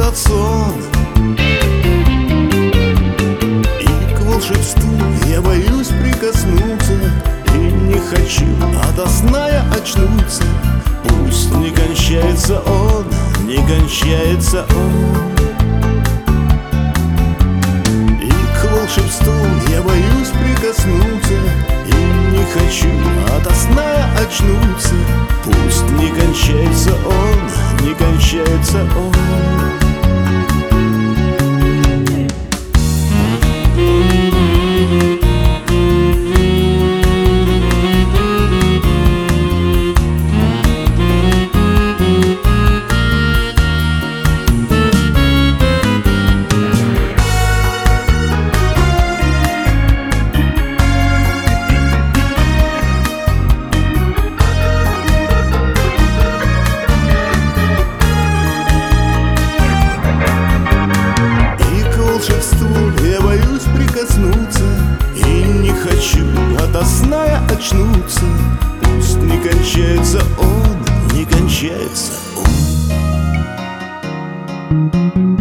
этот сон. И к волшебству я боюсь прикоснуться, и не хочу ото сна я очнуться. Пусть не кончается он, не кончается он. И к волшебству я боюсь прикоснуться, и не хочу ото сна я очнуться. Пусть не кончается он, не кончается он. Я боюсь прикоснуться, и не хочу ото сна я очнуться. Пусть не кончается он, не кончается он.